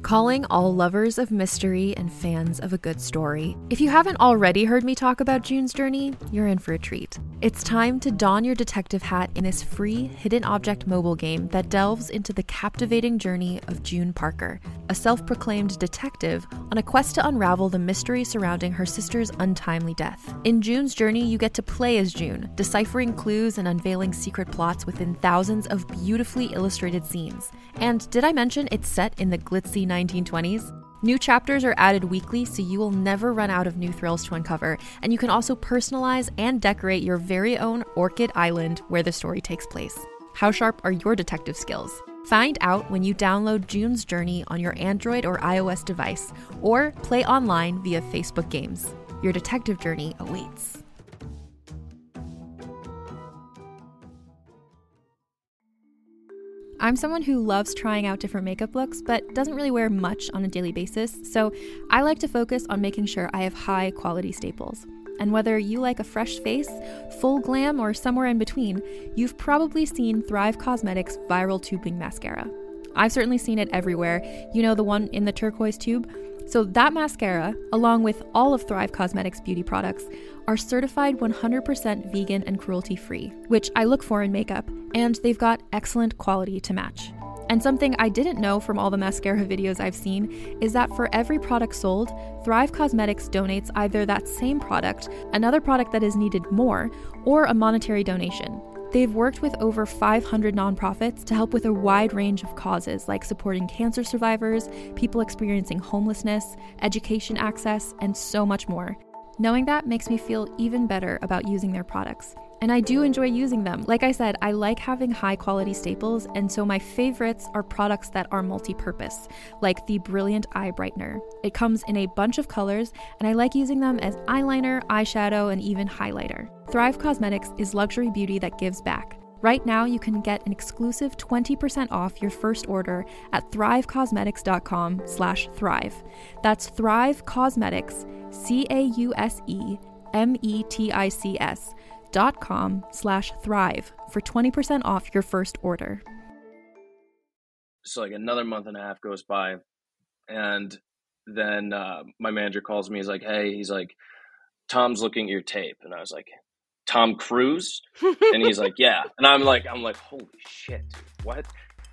Calling all lovers of mystery and fans of a good story. If you haven't already heard me talk about June's Journey, you're in for a treat. It's time to don your detective hat in this free hidden object mobile game that delves into the captivating journey of June Parker, a self-proclaimed detective on a quest to unravel the mystery surrounding her sister's untimely death. In June's Journey, you get to play as June, deciphering clues and unveiling secret plots within thousands of beautifully illustrated scenes. And did I mention it's set in the glitzy 1920s? New chapters are added weekly, so you will never run out of new thrills to uncover, and you can also personalize and decorate your very own Orchid Island where the story takes place. How sharp are your detective skills? Find out when you download June's Journey on your Android or iOS device, or play online via Facebook Games. Your detective journey awaits. I'm someone who loves trying out different makeup looks, but doesn't really wear much on a daily basis, so I like to focus on making sure I have high quality staples. And whether you like a fresh face, full glam, or somewhere in between, you've probably seen Thrive Causemetics Viral Tubing Mascara. I've certainly seen it everywhere. You know, the one in the turquoise tube? So that mascara, along with all of Thrive Causemetics beauty products, are certified 100% vegan and cruelty-free, which I look for in makeup, and they've got excellent quality to match. And something I didn't know from all the mascara videos I've seen is that for every product sold, Thrive Causemetics donates either that same product, another product that is needed more, or a monetary donation. They've worked with over 500 nonprofits to help with a wide range of causes like supporting cancer survivors, people experiencing homelessness, education access, and so much more. Knowing that makes me feel even better about using their products. And I do enjoy using them. Like I said, I like having high quality staples, and so my favorites are products that are multi-purpose, like the Brilliant Eye Brightener. It comes in a bunch of colors, and I like using them as eyeliner, eyeshadow, and even highlighter. Thrive Causemetics is luxury beauty that gives back. Right now, you can get an exclusive 20% off your first order at thrivecausemetics.com/thrive. That's Thrive Causemetics, CAUSEMETICS.com/thrive for 20% off your first order. So like another month and a half goes by, and then my manager calls me. He's like, "Hey," he's like, "Tom's looking at your tape," and I was like, "Tom Cruise?" And he's like, "Yeah," and I'm like, "Holy shit, dude, what?"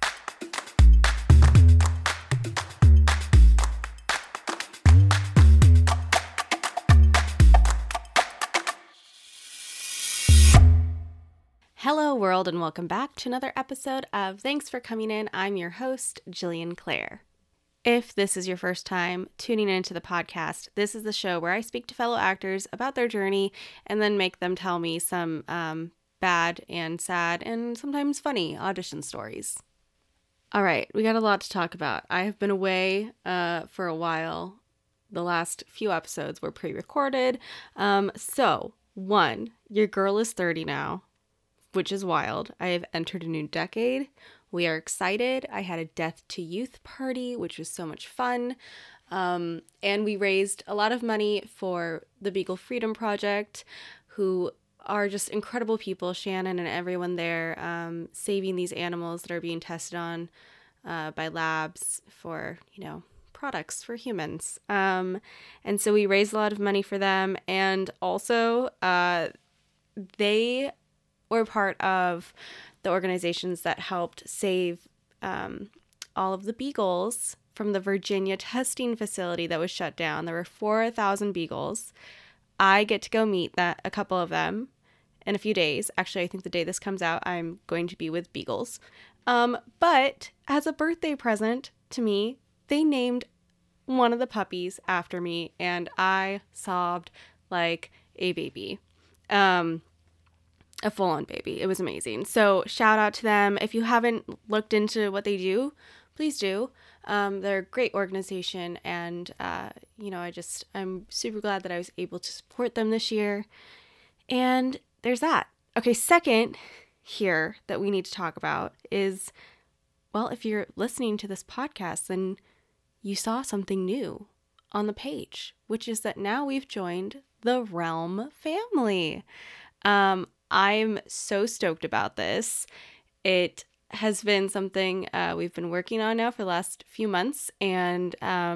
Hello world, and welcome back to another episode of Thanks for Coming In. I'm your host, Jillian Clare. If this is your first time tuning into the podcast, this is the show where I speak to fellow actors about their journey and then make them tell me some bad and sad and sometimes funny audition stories. All right, we got a lot to talk about. I have been away for a while. The last few episodes were pre-recorded. So, one, your girl is 30 now, which is wild. I have entered a new decade. We are excited. I had a Death to Youth party, which was so much fun. And we raised a lot of money for the Beagle Freedom Project, who are just incredible people, Shannon and everyone there, saving these animals that are being tested on by labs for, products for humans. And so we raised a lot of money for them. And also, they were part of the organizations that helped save all of the beagles from the Virginia testing facility that was shut down. There were 4,000 beagles. I get to go meet a couple of them in a few days. Actually, I think the day this comes out, I'm going to be with beagles. But as a birthday present to me, they named one of the puppies after me, and I sobbed like a baby. A full-on baby. It was amazing. So shout out to them. If you haven't looked into what they do, please do. They're a great organization, and I'm super glad that I was able to support them this year. And there's that. Okay, second here that we need to talk about is, well, if you're listening to this podcast, then you saw something new on the page, which is that now we've joined the Realm family. I'm so stoked about this. It has been something we've been working on now for the last few months, and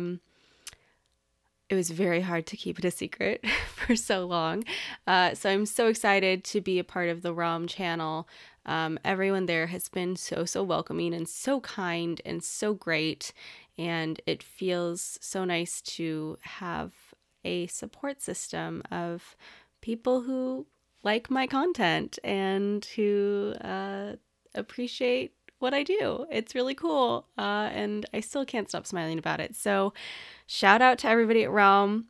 it was very hard to keep it a secret for so long. So I'm so excited to be a part of the ROM channel. Everyone there has been so welcoming and so kind and so great. And it feels so nice to have a support system of people who like my content and who appreciate what I do. It's really cool. And I still can't stop smiling about it. So shout out to everybody at Realm.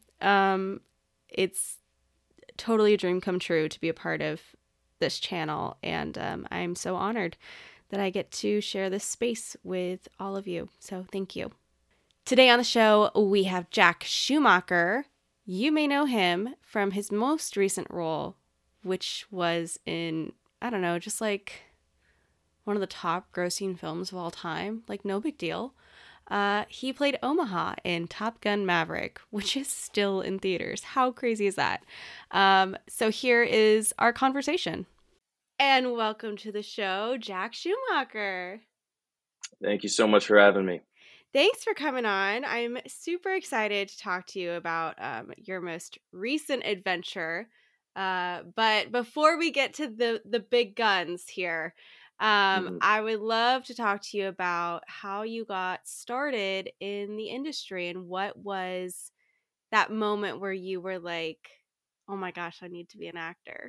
It's totally a dream come true to be a part of this channel. And I'm so honored that I get to share this space with all of you. So thank you. Today on the show, we have Jack Schumacher. You may know him from his most recent role, which was in, I don't know, just like one of the top grossing films of all time. Like, no big deal. He played Omaha in Top Gun Maverick, which is still in theaters. How crazy is that? So here is our conversation. And welcome to the show, Jack Schumacher. Thank you so much for having me. Thanks for coming on. I'm super excited to talk to you about your most recent adventure. But before we get to the big guns here, I would love to talk to you about how you got started in the industry and what was that moment where you were like, oh my gosh, I need to be an actor.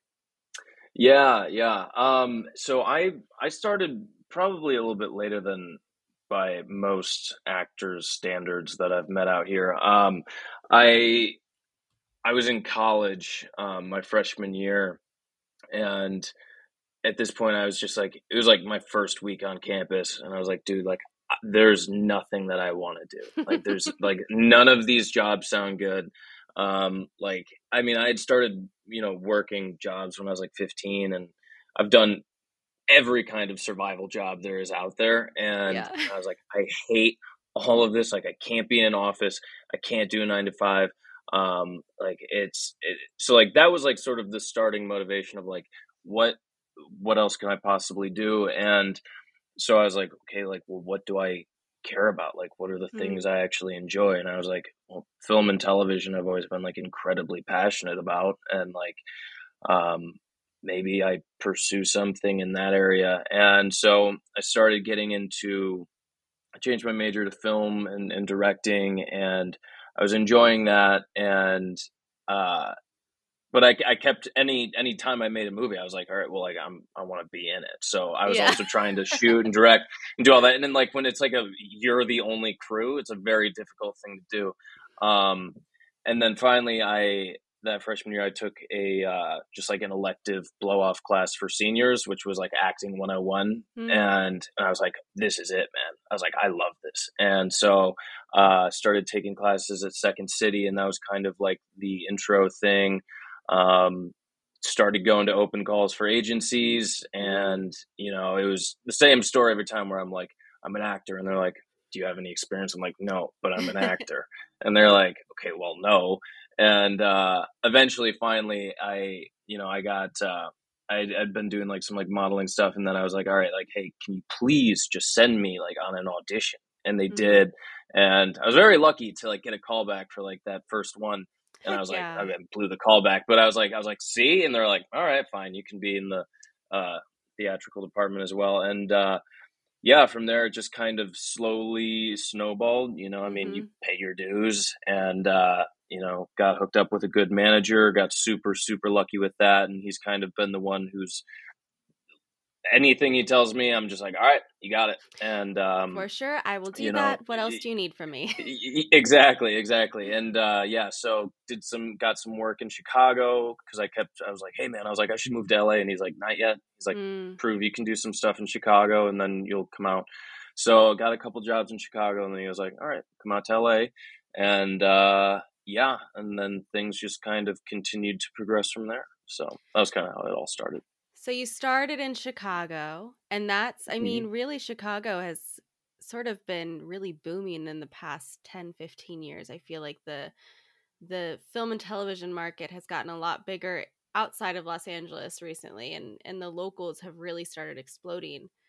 Yeah. So I started probably a little bit later than by most actors' standards that I've met out here. I was in college my freshman year, and at this point I was just like, it was like my first week on campus, and I was like, dude, like there's nothing that I want to do. Like there's like none of these jobs sound good. Like I mean, I had started, working jobs when I was like 15, and I've done every kind of survival job there is out there. And Yeah. I was like, I hate all of this. Like I can't be in an office. I can't do a 9 to 5. Like so like that was like sort of the starting motivation of like, what else can I possibly do? And so I was like, okay, like, well, what do I care about? Like, what are the things I actually enjoy? And I was like, well, film and television I've always been like incredibly passionate about. And like, um, maybe I pursue something in that area. And so I started getting I changed my major to film and directing, and I was enjoying that. And, but I kept any time I made a movie, I was like, all right, well, like I want to be in it. So I was also trying to shoot and direct and do all that. And then like when it's like you're the only crew, it's a very difficult thing to do. And then finally, that freshman year I took a just like an elective blow off class for seniors, which was like acting 101. And I was like, this is it, man. I was like, I love this. And so started taking classes at Second City, and that was kind of like the intro thing. Started going to open calls for agencies, and it was the same story every time where I'm like, I'm an actor, and they're like, do you have any experience? I'm like, no, but I'm an actor. And they're like, okay, well, no. And eventually, finally, I got I'd been doing like some like modeling stuff, and then I was like, all right, like, hey, can you please just send me like on an audition? And they did, and I was very lucky to like get a call back for like that first one. And I was like, I blew the call back, but I was like, see, and they're like, all right, fine, you can be in the theatrical department as well. And yeah, from there it just kind of slowly snowballed. I mean, you pay your dues, and got hooked up with a good manager, got super lucky with that, and he's kind of been the one who's anything he tells me, I'm just like, all right, you got it. And for sure, I will do that. What else do you need from me? Exactly. And so got some work in Chicago, because I was like, hey man, I was like, I should move to LA, and he's like, not yet. He's like, prove you can do some stuff in Chicago, and then you'll come out. So got a couple jobs in Chicago, and then he was like, all right, come out to LA. And and then things just kind of continued to progress from there. So that was kind of how it all started. So you started in Chicago, and that's, I mean, really Chicago has sort of been really booming in the past 10, 15 years. I feel like the film and television market has gotten a lot bigger outside of Los Angeles recently, and the locals have really started exploding.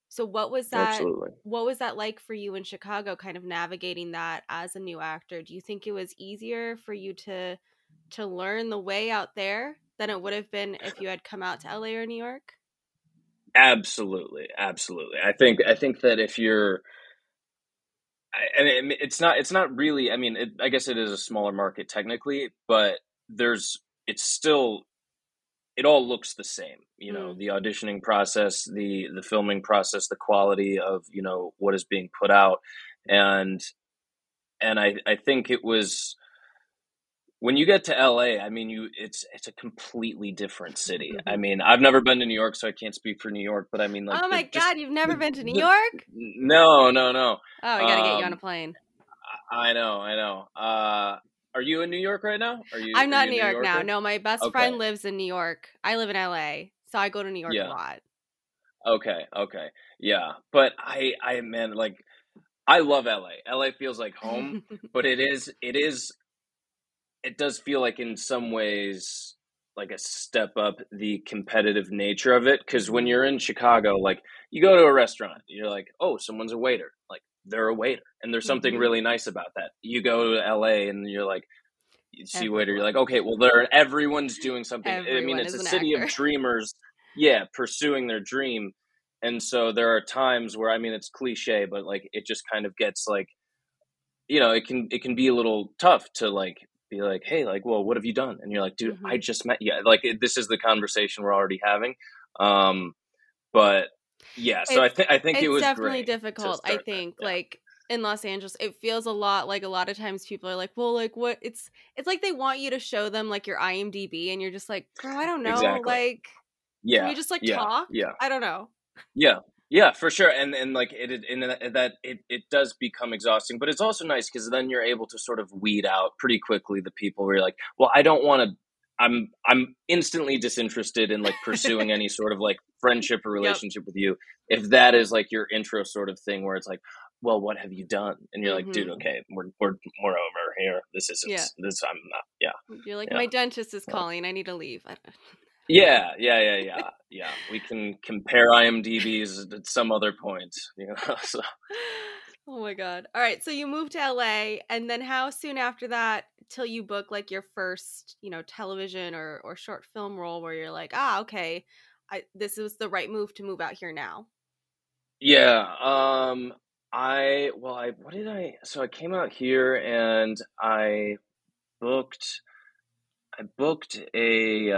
So what was that? Absolutely. What was that like for you in Chicago, kind of navigating that as a new actor? Do you think it was easier for you to learn the way out there than it would have been if you had come out to LA or New York? Absolutely. I think that if you're, I mean, it's not really. I mean, I guess it is a smaller market technically, but it's still, it all looks the same. You know, Mm. the auditioning process, the filming process, the quality of, what is being put out, and I think it was, when you get to LA, I mean, it's a completely different city. I mean, I've never been to New York, so I can't speak for New York, but I mean, like, Oh my God, you've never been to New the York? no, no, no. Oh, I gotta get you on a plane. I know. Are you in New York right now? I'm Are not you in a New New York now. Yorker? No, my best Okay. friend lives in New York. I live in LA, so I go to New York a Yeah. lot. Okay. Yeah. But man, like, I love LA. LA feels like home, but it does feel like in some ways like a step up the competitive nature of it. Cause when you're in Chicago, like, you go to a restaurant, you're like, oh, someone's a waiter. Like, they're a waiter. And there's something really nice about that. You go to LA and you're like, you see waiter, you're like, okay, well, everyone's doing something. I mean, Everyone it's is a an city actor. of dreamers, yeah, pursuing their dream. And so there are times where, I mean, it's cliche, but like, it just kind of gets like, it can be a little tough to like be like, hey, like, well, what have you done? And you're like, dude, I just met you. Like, this is the conversation we're already having. But yeah, so I think it It's was definitely great to difficult. I start that. think Yeah. like in Los Angeles, it feels a lot like, a lot of times people are like, well, like, what, it's like they want you to show them like your IMDb, and you're just like, girl, I don't know, Exactly. like, can Yeah. we just like Yeah. talk? Yeah. I don't know. Yeah, for sure. And like, it does become exhausting, but it's also nice because then you're able to sort of weed out pretty quickly the people where you're like, well, I don't want to. I'm instantly disinterested in like pursuing any sort of like friendship or Yep. relationship with you if that is like your intro sort of thing where it's like, well, what have you done? And you're like, dude, okay, we're over here. This isn't this. I'm not. Yeah. You're like, Yeah. my dentist is calling. I need to leave. Yeah. We can compare IMDb's at some other point, So. Oh my God. All right. So you moved to LA, and then how soon after that till you book like your first, television or short film role where you're like, okay, this was the right move to move out here now? Yeah. So I came out here and booked, I booked a,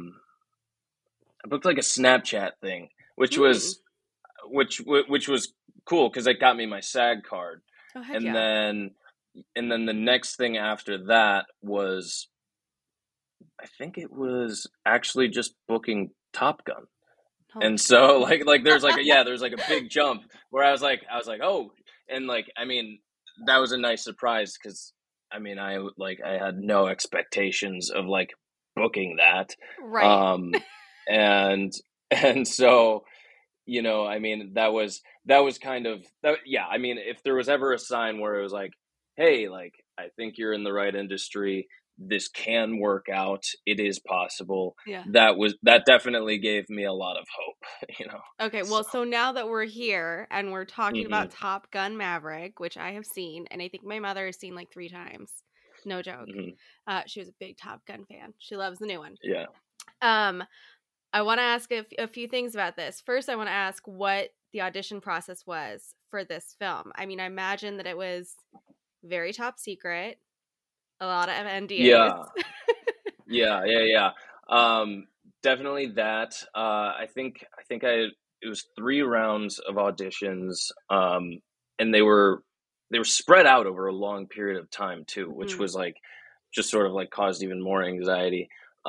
I booked like a Snapchat thing, which was, which was cool because it got me my SAG card. Oh, heck And yeah. then the next thing after that was, I think it was actually just booking Top Gun. Oh And my so God. like there's like a big jump where I was like, oh, and like, I mean, that was a nice surprise because I mean, I had no expectations of like booking that. Right. And so, I mean, that was kind of that. Yeah. I mean, if there was ever a sign where it was like, hey, like, I think you're in the right industry, this can work out, it is possible, Yeah. that definitely gave me a lot of hope. Okay, well, so now that we're here and we're talking about Top Gun Maverick, which I have seen, and I think my mother has seen like 3 times. No joke. She was a big Top Gun fan. She loves the new one. Yeah. I want to ask a few things about this. First, I want to ask what the audition process was for this film. I mean, I imagine that it was very top secret, a lot of NDAs. Yeah. Definitely that. I think it was 3 rounds of auditions, and they were spread out over a long period of time too, which was like just sort of like caused even more anxiety.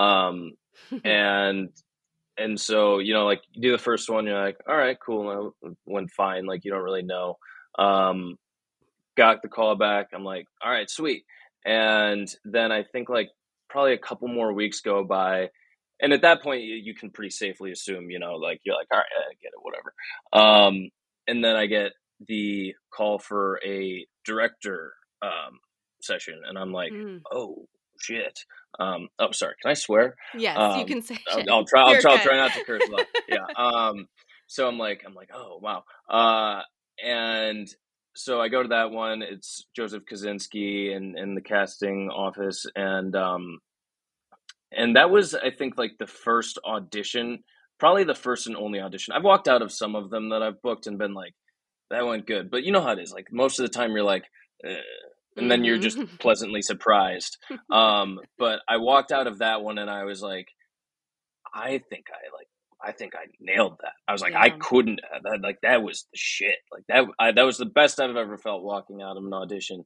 And so, like, you do the first one, you're like, all right, cool, went fine. Like, you don't really know. Got the call back. I'm like, all right, sweet. And then I think like probably a couple more weeks go by. And at that point, you can pretty safely assume, like, you're like, all right, I get it, whatever. And then I get the call for a director session, and I'm like, oh shit. Oh, sorry. Can I swear? Yes, you can say shit. I'll try not to curse a lot. Yeah. So I'm like, oh wow. And so I go to that one. It's Joseph Kosinski and the casting office, and that was, I think, like the first audition, probably the first and only audition. I've walked out of some of them that I've booked and been like, that went good, but you know how it is. Like most of the time, you're like, and then you're just pleasantly surprised. But I walked out of that one and I was like, I think I nailed that. I was like, I couldn't, that was the shit. Like that was the best I've ever felt walking out of an audition.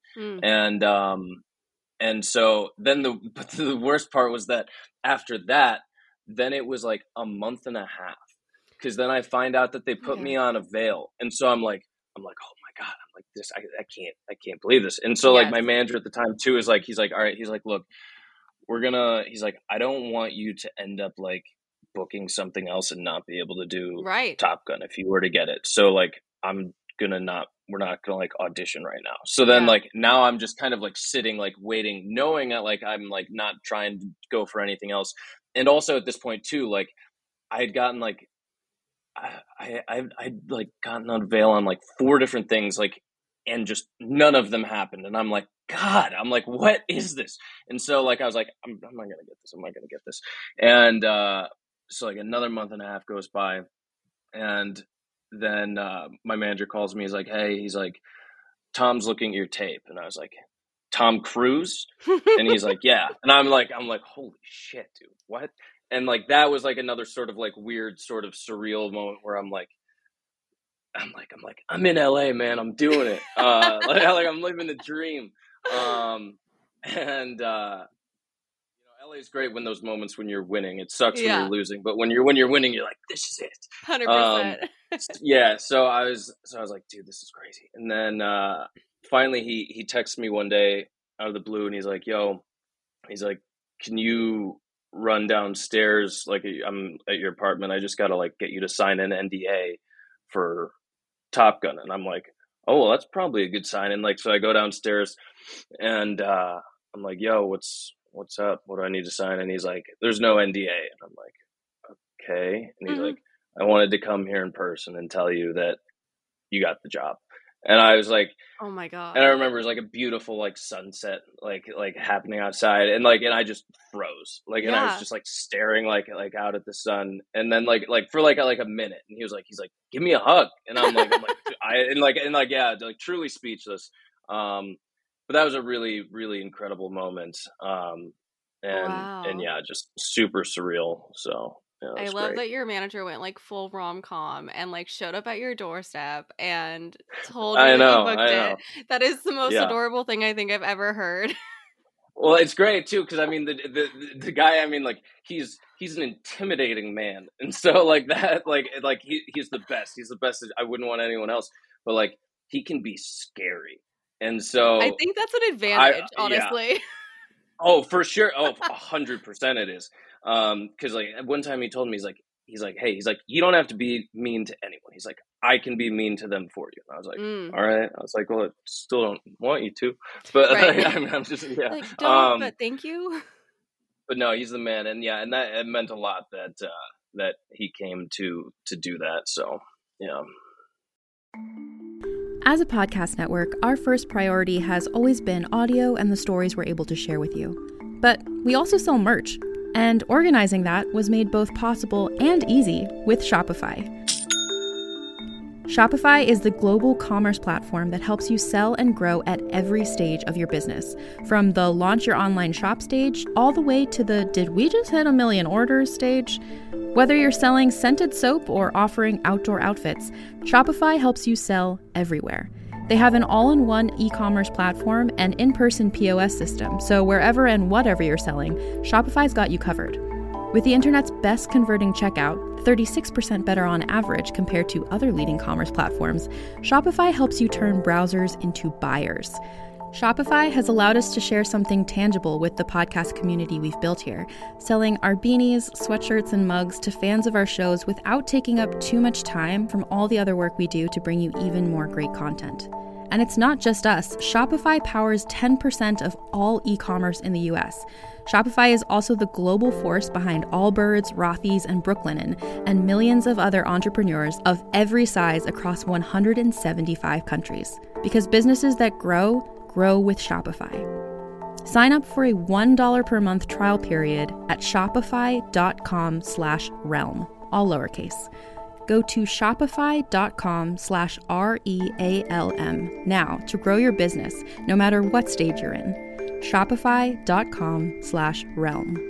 And so then the worst part was that after that, then it was like a month and a half. Cause then I find out that they put me on a veil. And so I'm like, oh my God, I'm like this, I can't believe this. And so like my manager at the time too is like, he's like, all right, he's like, look, he's like, I don't want you to end up like booking something else and not be able to do Top Gun if you were to get it. So like, we're not gonna like audition right now. So then like now I'm just kind of like sitting, like waiting, knowing that like I'm like not trying to go for anything else. And also at this point too, like I had gotten like, I'd like gotten on veil on like 4 different things, like, and just none of them happened. And I'm like, God, I'm like, what is this? And so like, I was like, I'm not going to get this. And, so like another month and a half goes by, and then, my manager calls me. He's like, hey, he's like, Tom's looking at your tape. And I was like, Tom Cruise? And he's like, yeah. And I'm like, holy shit, dude, what? And like, that was like another sort of like weird sort of surreal moment where I'm like, I'm in LA, man. I'm doing it. Like I'm living the dream. And, LA is great when those moments when you're winning. It sucks when you're losing, but when you're winning, you're like, this is it. 100%. Yeah. So I was like, dude, this is crazy. And then, finally he texts me one day out of the blue and he's like, can you run downstairs? Like I'm at your apartment. I just got to like get you to sign an NDA for Top Gun. And I'm like, oh, well, that's probably a good sign. And like, so I go downstairs and, I'm like, yo, what's up? What do I need to sign? And he's like, there's no NDA. And I'm like, okay. And he's like, I wanted to come here in person and tell you that you got the job. And I was like, oh my God. And I remember it was like a beautiful like sunset, like happening outside. And I just froze. Like, and I was just like staring like out at the sun. And then like for like a minute. And he's like, give me a hug. And I'm like, like truly speechless. But that was a really, really incredible moment. And yeah, just super surreal. So yeah, I love that your manager went like full rom-com and like showed up at your doorstep and told you that you booked it. That is the most adorable thing I think I've ever heard. Well, it's great too, because I mean the guy, I mean, like he's an intimidating man, and so like that, like he's the best. He's the best. I wouldn't want anyone else, but like he can be scary, and so I think that's an advantage, honestly. Yeah. Oh, for sure. Oh, 100% it is. Because like one time he told me, he's like, hey, you don't have to be mean to anyone. He's like, I can be mean to them for you. And I was like, all right. I was like, well, I still don't want you to, but I'm just like, don't, but thank you. But no, he's the man, and yeah, and that it meant a lot that he came to do that. So yeah. As a podcast network, our first priority has always been audio and the stories we're able to share with you. But we also sell merch, and organizing that was made both possible and easy with Shopify. Shopify is the global commerce platform that helps you sell and grow at every stage of your business, from the launch your online shop stage all the way to the did we just hit 1 million orders stage. Whether you're selling scented soap or offering outdoor outfits, Shopify helps you sell everywhere. They have an all-in-one e-commerce platform and in-person POS system, so wherever and whatever you're selling, Shopify's got you covered. With the internet's best converting checkout, 36% better on average compared to other leading commerce platforms, Shopify helps you turn browsers into buyers. Shopify has allowed us to share something tangible with the podcast community we've built here, selling our beanies, sweatshirts, and mugs to fans of our shows without taking up too much time from all the other work we do to bring you even more great content. And it's not just us. Shopify powers 10% of all e-commerce in the US. Shopify is also the global force behind Allbirds, Rothy's, and Brooklinen, and millions of other entrepreneurs of every size across 175 countries. Because businesses that grow, grow with Shopify. Sign up for a $1 per month trial period at shopify.com/realm, all lowercase. Go to shopify.com/REALM now to grow your business, no matter what stage you're in. Shopify.com/realm.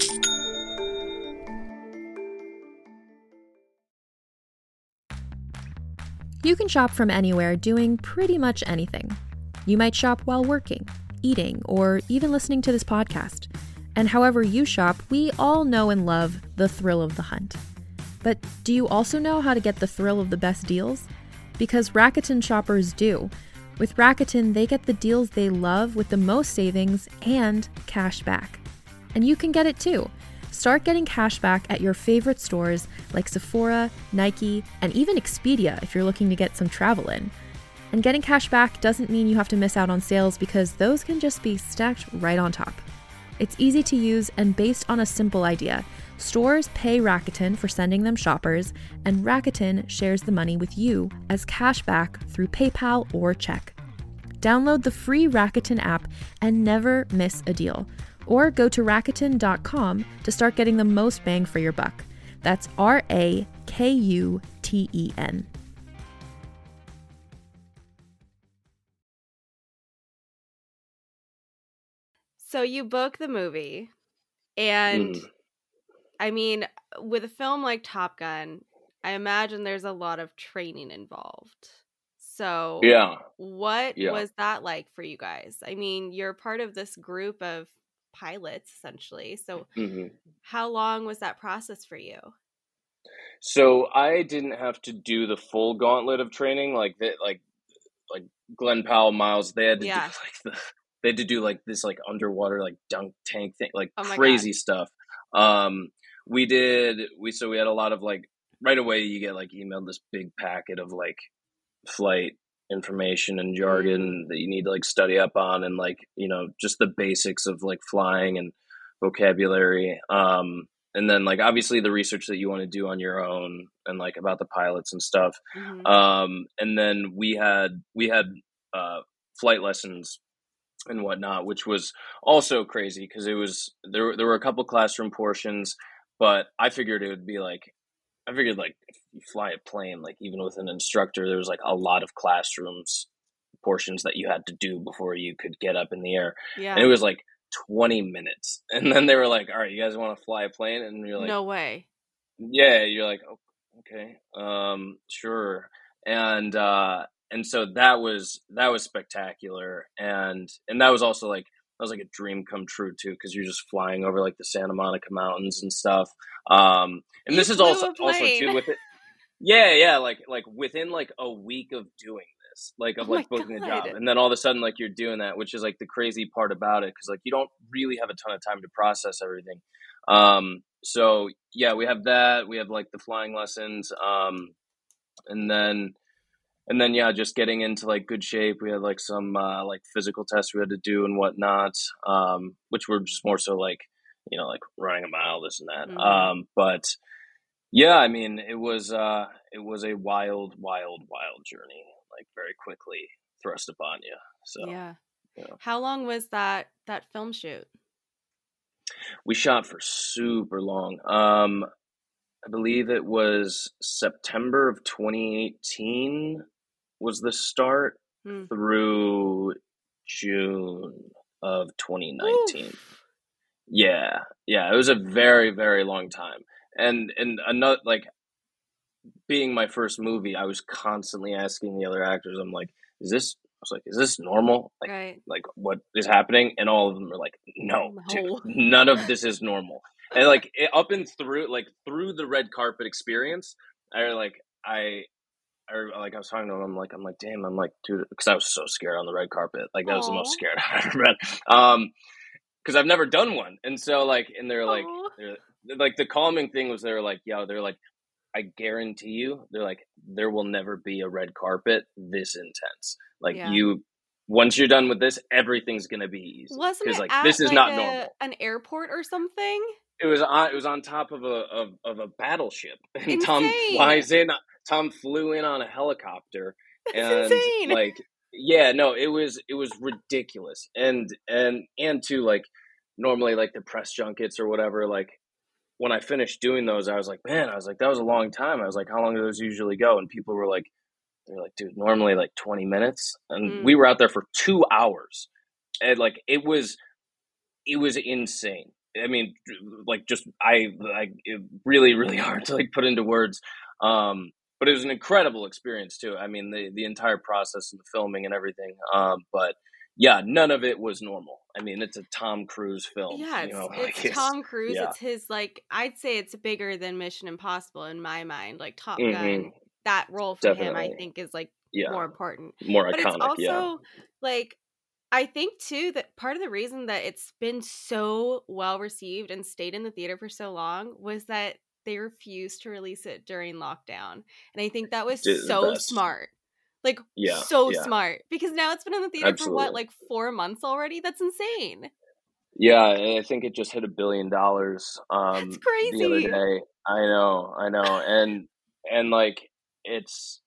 You can shop from anywhere doing pretty much anything. You might shop while working, eating, or even listening to this podcast. And however you shop, we all know and love the thrill of the hunt. But do you also know how to get the thrill of the best deals? Because Rakuten shoppers do. With Rakuten, they get the deals they love with the most savings and cash back. And you can get it too. Start getting cash back at your favorite stores like Sephora, Nike, and even Expedia if you're looking to get some travel in. And getting cash back doesn't mean you have to miss out on sales because those can just be stacked right on top. It's easy to use and based on a simple idea. Stores pay Rakuten for sending them shoppers, and Rakuten shares the money with you as cash back through PayPal or check. Download the free Rakuten app and never miss a deal. Or go to Rakuten.com to start getting the most bang for your buck. That's RAKUTEN. So you book the movie, and I mean, with a film like Top Gun, I imagine there's a lot of training involved. So what was that like for you guys? I mean, you're part of this group of pilots, essentially. So how long was that process for you? So I didn't have to do the full gauntlet of training like that, like Glenn Powell, Miles. They had to do they had to do like this like underwater like dunk tank thing, like crazy stuff. We had a lot of like right away you get like emailed this big packet of like flight information and jargon that you need to like study up on, and like, you know, just the basics of like flying and vocabulary. And then like obviously the research that you want to do on your own and like about the pilots and stuff. And then we had flight lessons and whatnot, which was also crazy because it was there were a couple classroom portions, but I figured like if you fly a plane, like even with an instructor, there was like a lot of classrooms portions that you had to do before you could get up in the air. And it was like 20 minutes. And then they were like, all right, you guys want to fly a plane? And you're like, no way. Yeah. You're like, oh, okay. Sure. And so that was spectacular. And that was also like, that was like a dream come true too, because you're just flying over like the Santa Monica Mountains and stuff. And you this is also too with it. Yeah. Like within like a week of doing this, like of like booking a job, and then all of a sudden like you're doing that, which is like the crazy part about it, because like you don't really have a ton of time to process everything. So yeah, we have that. We have like the flying lessons, and then yeah, just getting into like good shape. We had like some like physical tests we had to do and whatnot, which were just more so like, you know, like running a mile, this and that. But yeah, I mean, it was a wild journey, like very quickly thrust upon you. So yeah. How long was that film shoot? We shot for super long. I believe it was September of 2018 was the start through June of 2019. Oof. Yeah. It was a very, very long time. And another, like, being my first movie, I was constantly asking the other actors, I'm like, is this normal? Like, right. Like what is happening? And all of them are like, no. Dude, none of this is normal. And like up and through the red carpet experience, I was talking to him. I'm like, damn, dude, because I was so scared on the red carpet. Like that was the most scared I've ever been. Because I've never done one. And so like, and they're like the calming thing was they're like, I guarantee you, they're like, there will never be a red carpet this intense. Like Yeah. once you're done with this, everything's gonna be easy. Wasn't it Like at this is like not normal. an airport or something? It was on top of a battleship, and Insane. Tom flew in on a helicopter, That's and insane. like, yeah, no, it was ridiculous, and to like, normally like the press junkets or whatever, like when I finished doing those, I was like, man, that was a long time. I was like, how long do those usually go? And people were like, they're like, dude, normally like 20 minutes, and we were out there for 2 hours, and like it was insane. I mean, like, just it really, really hard to like put into words. But it was an incredible experience too. I mean, the entire process of the filming and everything. But yeah, none of it was normal. I mean, it's a Tom Cruise film. Yeah, You know, it's like Tom Cruise. yeah. It's his, like, I'd say it's bigger than Mission Impossible in my mind. Like Top hmm Gun, that role for him, I Definitely. think, is like Yeah. more important. More But it's iconic. Yeah. also like, I think too that part of the reason that it's been so well received and stayed in the theater for so long was that they refused to release it during lockdown. And I think that was Did the so best. smart. Like, Yeah. so Yeah. smart. Because now it's been in the theater for what, Absolutely. like 4 months already? That's insane. Yeah, I think it just hit $1 billion That's the other crazy. day. I know, and like it's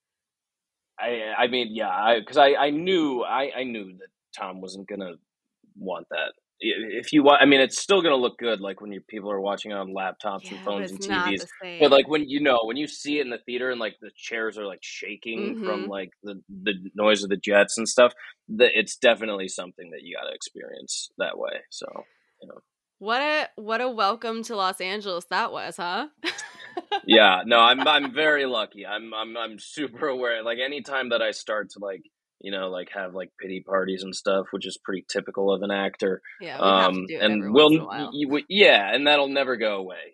I mean, yeah, because I knew that Tom wasn't gonna want that. If you want, I mean, it's still gonna look good, like when people are watching it on laptops and Yeah, but phones and it's not TVs. the But like same. when when you see it in the theater and like the chairs are like shaking from Mm-hmm. like the noise of the jets and stuff, that it's definitely something that you got to experience that way. So, you know. What a welcome to Los Angeles that was, huh? Yeah, no, I'm very lucky. I'm super aware. Like anytime that I start to like, like have like pity parties and stuff, which is pretty typical of an actor. Yeah, we have to do it every And once in a while. yeah, and that'll never go away.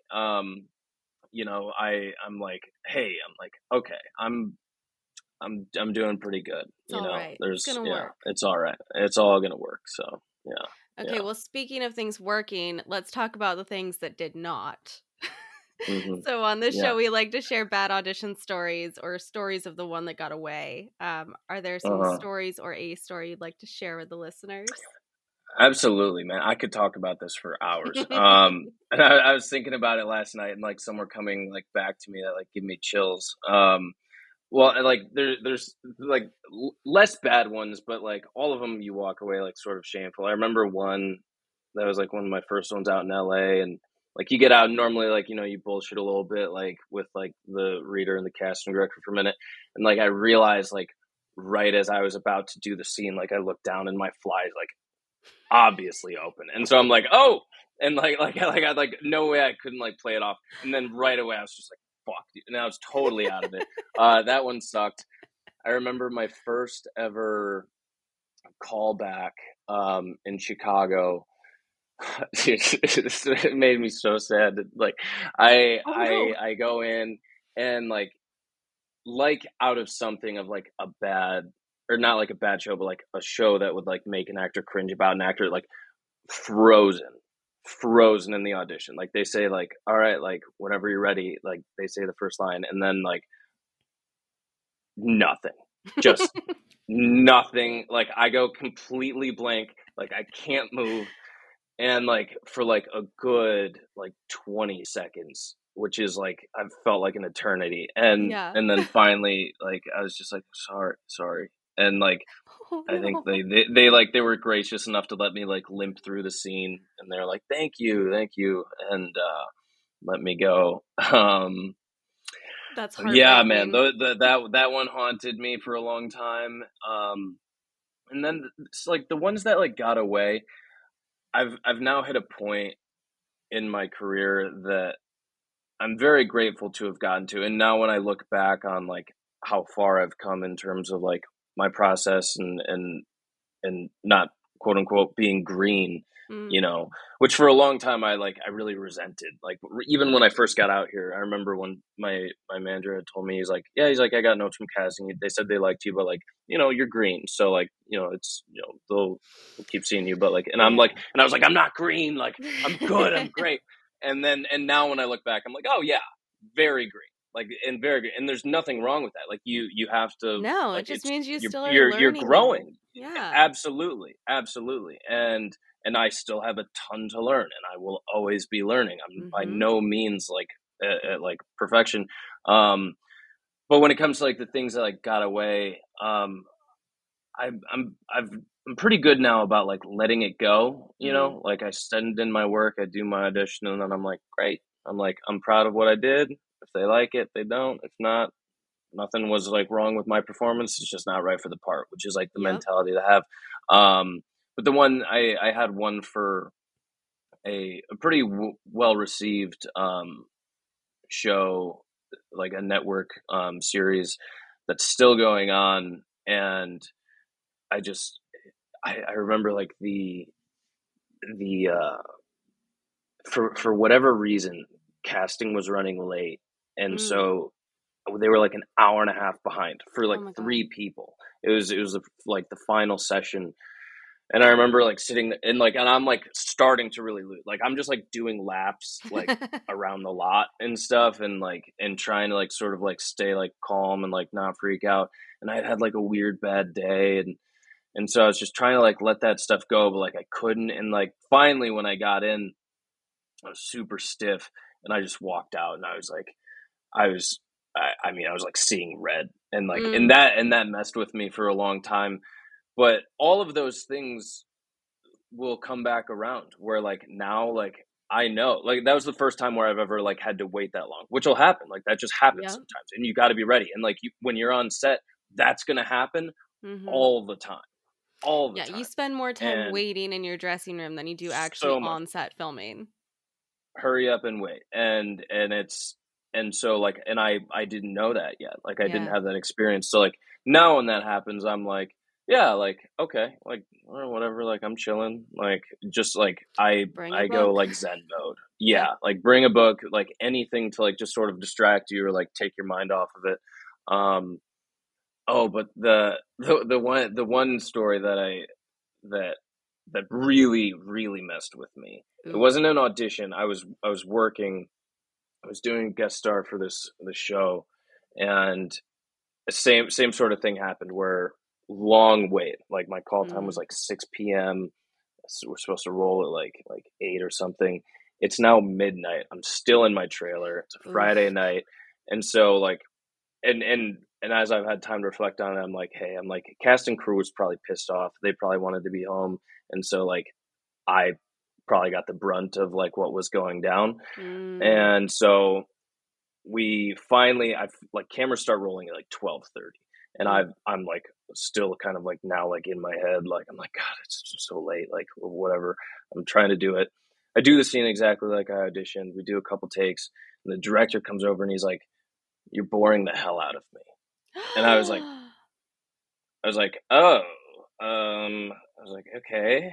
I'm like, hey, I'm like, okay, I'm doing pretty good. It's all right. It's gonna work. It's all right. It's all gonna work. So yeah. Okay, Yeah. well, speaking of things working, let's talk about the things that did not. hmm So on this Yeah. show, we like to share bad audition stories or stories of the one that got away. Are there some Uh-huh. stories or a story you'd like to share with the listeners? Absolutely, man. I could talk about this for hours. And I was thinking about it last night, and like some were coming like back to me that like give me chills. Well, and, like there's like less bad ones, but like all of them you walk away like sort of shameful. I remember one that was like one of my first ones out in LA, and like you get out and normally like you bullshit a little bit like with like the reader and the casting director for a minute, and like I realized like right as I was about to do the scene, like I looked down and my fly's like obviously open, and so I'm like, oh, and I like no way I couldn't like play it off, and then right away I was just like, fuck, dude. And I was totally out of it. That one sucked. I remember my first ever callback in Chicago. It made me so sad. Like I go in and like out of something of like a bad, or not like a bad show, but like a show that would like make an actor cringe about an actor, like frozen in the audition. Like they say like, all right, like whenever you're ready, like they say the first line, and then like nothing, just nothing. Like I go completely blank, like I can't move, and like for like a good like 20 seconds, which is like I've felt like an eternity, and Yeah. then finally like I was just like, sorry, and like Oh, I think no. they were gracious enough to let me like limp through the scene, and they're like, thank you, and let me go. That's Yeah, man, heartbreaking. that one haunted me for a long time. And then it's like the ones that like got away. I've now hit a point in my career that I'm very grateful to have gotten to, and now when I look back on like how far I've come in terms of like my process and not quote unquote being green, Mm. which for a long time I really resented. Like even when I first got out here, I remember when my manager had told me, he's like, I got notes from casting. They said they liked you, but like, you're green. So like, it's, they'll keep seeing you, but like, and I'm Yeah. like, and I was like, I'm not green. Like I'm good. I'm great. And now when I look back, I'm like, oh yeah, very green. like, and very good. And there's nothing wrong with that. Like you have to, No, it like, just it's, means you still are you're learning. growing. Yeah. Absolutely. Absolutely. And I still have a ton to learn, and I will always be learning. I'm by no means like perfection. But when it comes to like the things that like got away, I'm pretty good now about like letting it go, you know? Like I send in my work, I do my audition, and then I'm like, great. I'm like, I'm proud of what I did. If they like it, they don't. If not, nothing was like wrong with my performance. It's just not right for the part, which is like the mentality to have. But the one I had one for a pretty well received show, like a network series that's still going on, and I just I remember like the for whatever reason, casting was running late, and so they were like an hour and a half behind for like Oh my God. 3 people. It was like the final session, and I remember like sitting and like, and I'm like starting to really lose. Like I'm just like doing laps like around the lot and stuff, and like and trying to like sort of like stay like calm and like not freak out. And I had like a weird bad day, and so I was just trying to like let that stuff go, but like I couldn't. And like finally when I got in, I was super stiff, and I just walked out, and I was like, I mean, I was like seeing red, and like, and that messed with me for a long time. But all of those things will come back around where like now, like I know, like that was the first time where I've ever like had to wait that long, which will happen. Like that just happens sometimes, and you got to be ready. And like when you're on set, that's going to happen all the time. All the time. You spend more time waiting in your dressing room than you do actually on set filming. Hurry up and wait. And it's, and so like, and I didn't know that yet. Like I didn't have that experience. So like now when that happens, I'm like, yeah, like, okay, like whatever, like I'm chilling. Like just like I go like Zen mode. Yeah. Like bring a book, like anything to like just sort of distract you or like take your mind off of it. Oh, but the one story that really messed with me. It wasn't an audition. I was working. I was doing a guest star for this show, and the same sort of thing happened where long wait. Like my call time was like 6 p.m. We're supposed to roll at like 8 or something. It's now midnight. I'm still in my trailer. It's a Friday night, and so like and as I've had time to reflect on it, I'm like, hey, I'm like, cast and crew was probably pissed off. They probably wanted to be home. And so like I probably got the brunt of like what was going down. And so we finally, I've like cameras start rolling at like 12:30. And I'm like still kind of like now like in my head, like I'm like, God, it's just so late, like whatever. I'm trying to do it. I do the scene exactly like I auditioned. We do a couple takes, and the director comes over and he's like, you're boring the hell out of me. And I was like, oh, I was like, okay,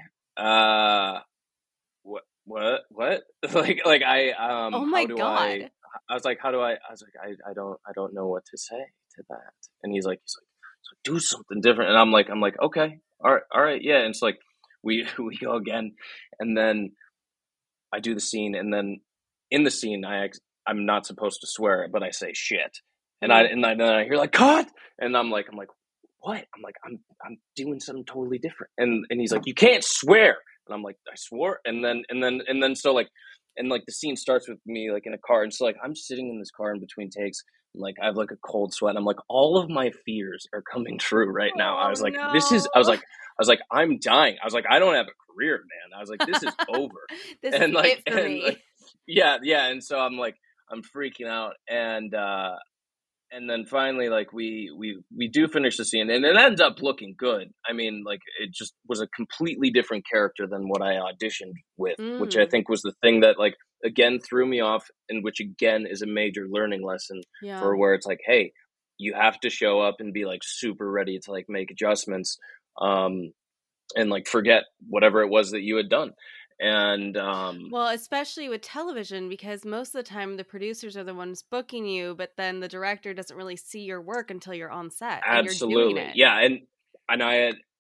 what, like I, oh my God. I was like, I don't know what to say to that. And he's like, so do something different. And I'm like, okay, all right, yeah. And it's like, we go again, and then I do the scene, and then in the scene, I'm not supposed to swear, but I say shit. And then I hear like cut, and I'm like what? I'm like I'm doing something totally different. And he's like, you can't swear. And I'm like, I swore. And then so like, and like the scene starts with me like in a car, and so like I'm sitting in this car in between takes, and like I have like a cold sweat. I'm like, all of my fears are coming true right now. I was like, this is. I was like, I'm dying. I was like, I don't have a career, man. I was like, this is over. This is it for me. Like, yeah. And so I'm like, I'm freaking out, and then finally, like we do finish the scene, and it ends up looking good. I mean, like it just was a completely different character than what I auditioned with, which I think was the thing that like again threw me off, and which again is a major learning lesson for where it's like, hey, you have to show up and be like super ready to like make adjustments, and like forget whatever it was that you had done. And well, especially with television, because most of the time the producers are the ones booking you, but then the director doesn't really see your work until you're on set. Absolutely. And you're doing it. Yeah. And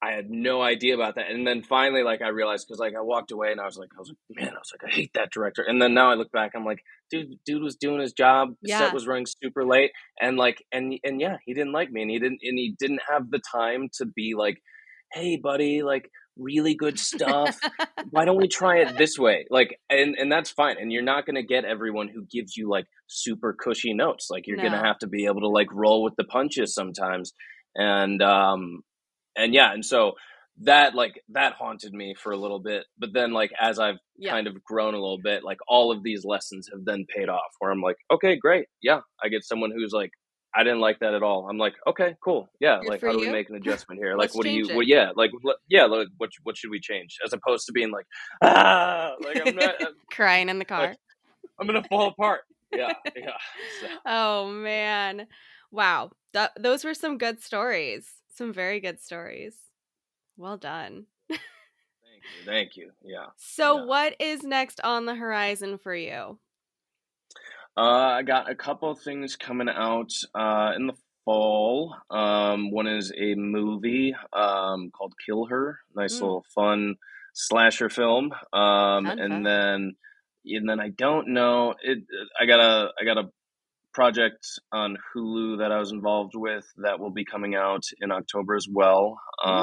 I had no idea about that. And then finally, like, I realized, because like I walked away and I was like, man, I hate that director. And then now I look back, I'm like, dude was doing his job. Yeah. Set was running super late. And like, and yeah, he didn't like me, and he didn't have the time to be like, hey buddy, like, really good stuff. Why don't we try it this way? Like, and that's fine. And you're not going to get everyone who gives you like super cushy notes. Like, you're going to have to be able to like roll with the punches sometimes. And yeah, and so that haunted me for a little bit. But then, like, as I've kind of grown a little bit, like, all of these lessons have then paid off, where I'm like, okay, great. Yeah. I get someone who's like, I didn't like that at all. I'm like, okay, cool. Yeah. Like, how do we make an adjustment here? Like, what should we change? As opposed to being like, like, I'm not crying in the car. Like, I'm going to fall apart. Yeah. Yeah. So. Oh man. Wow. Those were some good stories. Some very good stories. Well done. Thank you. Yeah. So what is next on the horizon for you? I got a couple of things coming out in the fall. One is a movie called Kill Her. Nice little fun slasher film. And then I don't know. I got a project on Hulu that I was involved with that will be coming out in October as well.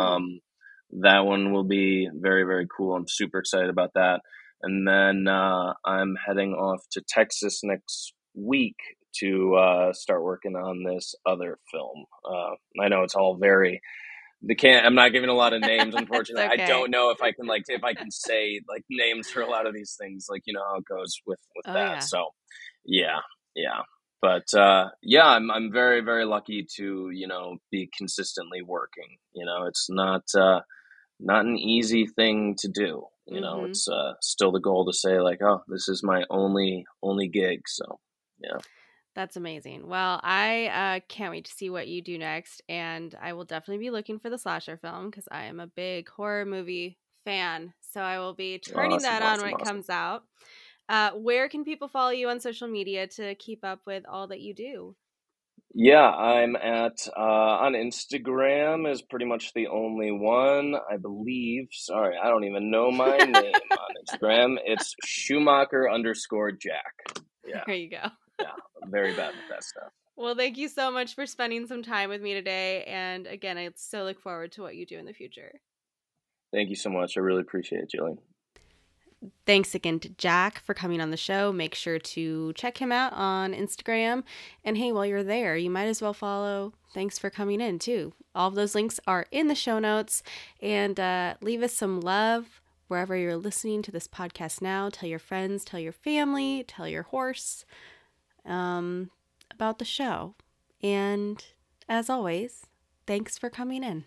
That one will be very, very cool. I'm super excited about that. And then I'm heading off to Texas next week to start working on this other film. I know it's all very. I'm not giving a lot of names, unfortunately. Okay. I don't know if I can say like names for a lot of these things. Like, you know how it goes with that. Yeah. So yeah. But I'm very, very lucky to, you know, be consistently working. You know, it's not an easy thing to do. You know, it's still the goal to say like, oh, this is my only gig. So, yeah. That's amazing. Well, I can't wait to see what you do next. And I will definitely be looking for the slasher film because I am a big horror movie fan. So I will be turning that on when it comes out. Where can people follow you on social media to keep up with all that you do? Yeah, I'm on Instagram is pretty much the only one, I believe. Sorry, I don't even know my name on Instagram. It's Schumacher_Jack. Yeah. There you go. Yeah, I'm very bad with that stuff. Well, thank you so much for spending some time with me today. And again, I so look forward to what you do in the future. Thank you so much. I really appreciate it, Jillian. Thanks again to Jack for coming on the show. Make sure to check him out on Instagram. And hey, while you're there, you might as well follow Thanks for Coming In too. All of those links are in the show notes. And leave us some love wherever you're listening to this podcast now. Tell your friends, tell your family, tell your horse about the show. And as always, thanks for coming in.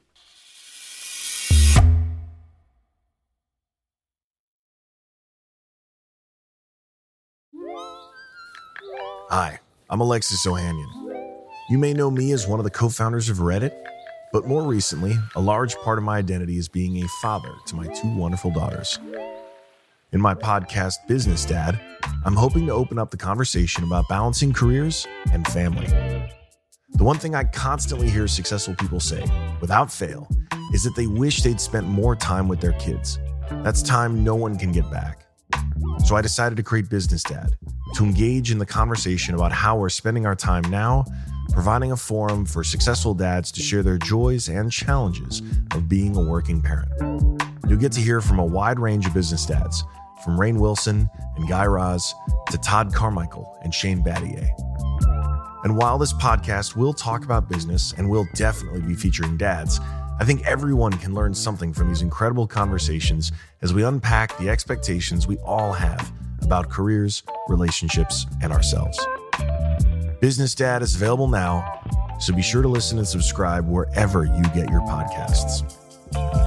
Hi, I'm Alexis Ohanian. You may know me as one of the co-founders of Reddit, but more recently, a large part of my identity is being a father to my two wonderful daughters. In my podcast, Business Dad, I'm hoping to open up the conversation about balancing careers and family. The one thing I constantly hear successful people say, without fail, is that they wish they'd spent more time with their kids. That's time no one can get back. So I decided to create Business Dad, to engage in the conversation about how we're spending our time now, providing a forum for successful dads to share their joys and challenges of being a working parent. You'll get to hear from a wide range of business dads, from Rainn Wilson and Guy Raz to Todd Carmichael and Shane Battier. And while this podcast will talk about business and will definitely be featuring dads, I think everyone can learn something from these incredible conversations as we unpack the expectations we all have about careers, relationships, and ourselves. Business Dad is available now, so be sure to listen and subscribe wherever you get your podcasts.